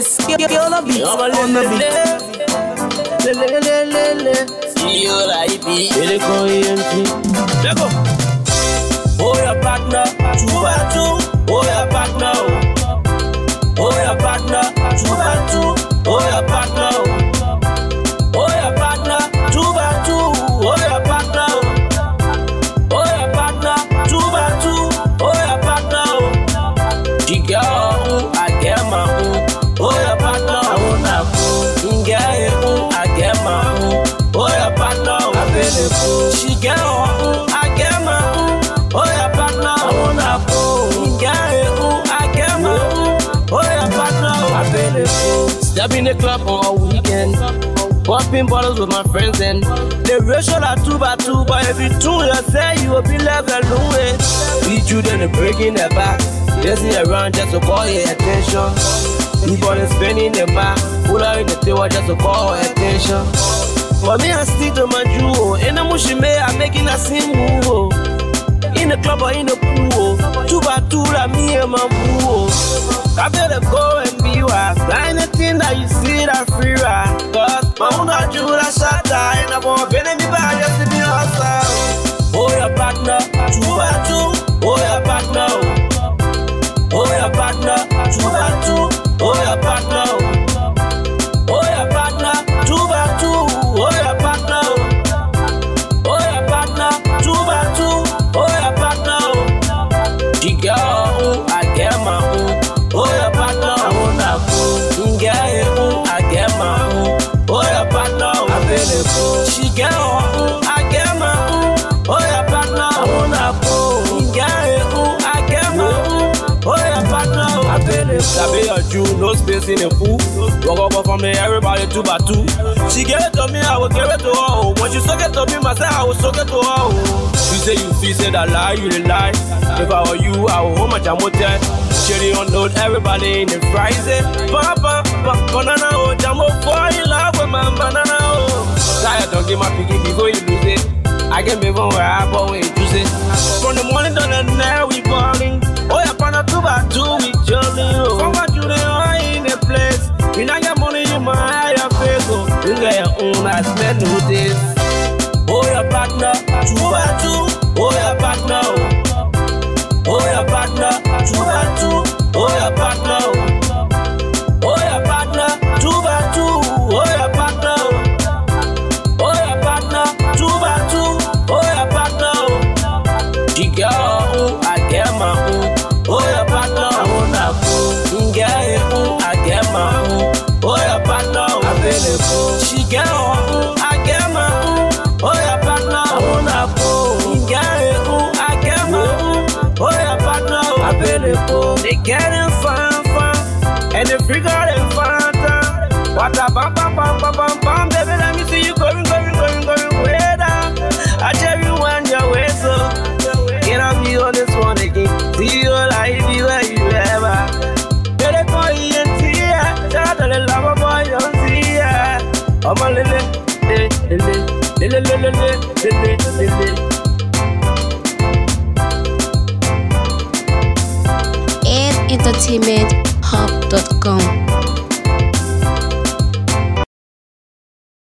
You're the beat on the beat. See you like me. Let go. Oh, your partner, 2 by 2. Oh, your partner. Oh, your partner, 2 by 2. Oh, your partner. Oh, your partner, 2 by 2. Oh, your partner. Oh, your partner, 2 by 2. Oh, your partner. The girl, I get my own. Oh, your partner, I wanna go. I get my own. Oh, your partner, I feel it. She get her own, I get my own. Oh, your partner, I wanna go. I get my own. Oh, your partner, I feel it. Step in the club on a weekend. Popping bottles with my friends and the ratio are 2 by 2. But if you tune you say you will be left alone. Beat you then breaking the back. Dancing around just to call your attention. People are spending the back. Pull out in the table just to call your attention. For me I stick to my jewel. In the mushime I'm making a scene move. In the club or in the pool. 2 by 2 like me and my boo. I better go and be wise. Anything that you see that free ride. Cause my own are you that shot die. And I won't be me by just to be outside. Oh, your partner, 2 by 2. Oh, your partner. Oh, your partner, 2 by 2. Oh, your partner. Oh, your partner, 2 by 2. Oh, your partner. Oh, your partner, 2 by 2. Oh, your partner. The girl, I get my own. Oh, your partner, I wanna go. I get my own. Oh, your partner, I feel it. She get her own, I get my own. Oh, your partner, I wanna go. I get my own. Oh, your partner, I feel it. I be a Jew, no space in the pool. Walk up from me, everybody 2 by 2. She gave it to me, I will give it to her. When she suck it to me, myself, I will suck it to her. You say you feel, say that lie, you the lie. If I were you, I would hold my jamote. Cherry on note, everybody in the fries. Papa, banana, oh, jamo, fall in love with my banana, oh. Tired, don't give my piggy before you lose it. I get me from where I bought when you choose it. From the morning to the night, we balling. Oh, your partner 2 by 2, we jolly, oh. From what you are in the place. You know your money, you might have face, oh. You get your own, I spend no days. Oh, your partner, 2 by 2. Oh, your partner, oh, your partner, 2 by 2. Oh, your partner, oh, your partner, 2 by 2. Oh, your partner, oh, your partner, 2 by 2. Oh, your partner, the girl, I get my own. Oh, your partner, I wanna go. I get my own. Oh, your partner, I feel it. She get her own, I get my own. Oh, your partner, I wanna go. I get my own. Oh, your partner, I feel it. They getting fun, and they figure them fun. What a bam, bam, bam, bam, bam, bam. Baby, let me see you going way down. I tell you when you're way so. Get on me on this one again. See you like you where you ever. Get a boy in here. Shout out the lover boy, don't see ya. I'm a little. Entertainment Hub.com